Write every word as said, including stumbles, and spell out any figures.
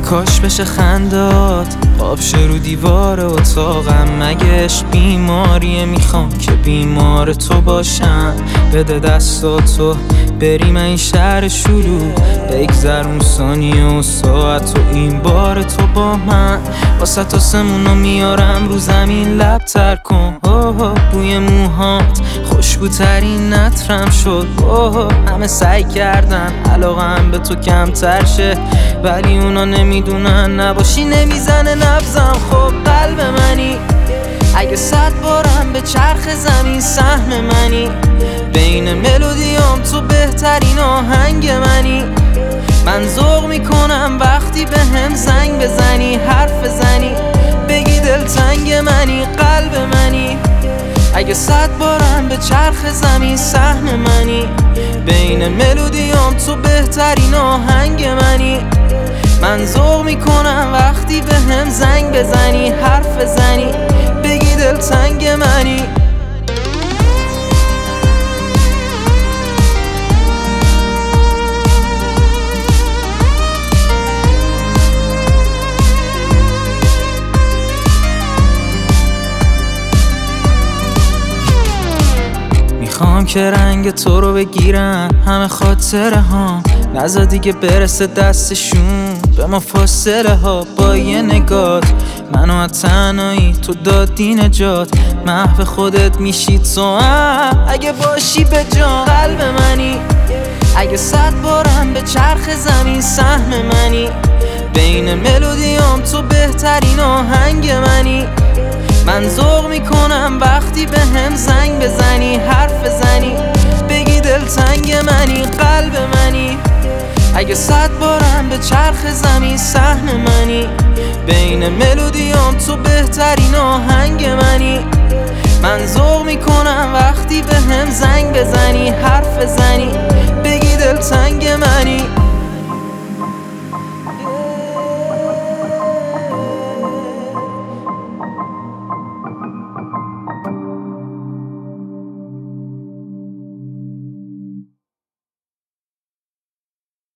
کاش بشه خندات خواب شه رو دیوار اتاقم. مگهش بیماریه میخوام که بیمار تو باشم. بده دستاتو بریم این شهر شروع، بگذرون ثانیه و ساعت و این بار تو با من. واسه تا سمونو میارم رو زمین لب تر کن. اوه بوی موهات خوشبوترین نطرم شد. اوه همه سعی کردن علاقم به تو کمتر شه، ولی اونا نمیدونن نباشی نمیزنه نبزم. خب قلب منی اگه صد بارم به چرخ زمین سهم منی. بین ملودیام تو بهترین آهنگ منی. من ذوق میکنم وقتی به هم زنگ بزنی، حرف بزنی بگی دلتنگ منی. قلب منی اگه صد بارم به چرخ زمین سهم منی. بین ملودیام تو بهترین آهنگ منی. من ذوق میکنم وقتی به هم زنگ بزنی، حرف بزنی بگی دلتنگ منی. میخوام که رنگ تو رو بگیرن همه خاطره ها، نزا دیگه برسه دستشون به ما فاصله ها. با یه نگات منو از تنهایی تو دادی نجات. محو خودت میشی تو هم اگه باشی به جان. قلب منی اگه صد بارم به چرخ زمین سهم منی. بین ملودیام تو بهترین آهنگ منی. من ذوق میکنم وقتی به هم زنگ بزنی، حرف بزنی بگی دلتنگ منی. قلب منی اگه صد بارم به چرخ زمین سهم منی. بین ملودیام تو بهترین آهنگ منی. من ذوق میکنم وقتی به هم زنگ بزنی، حرف بزنی بگی دلتنگ منی.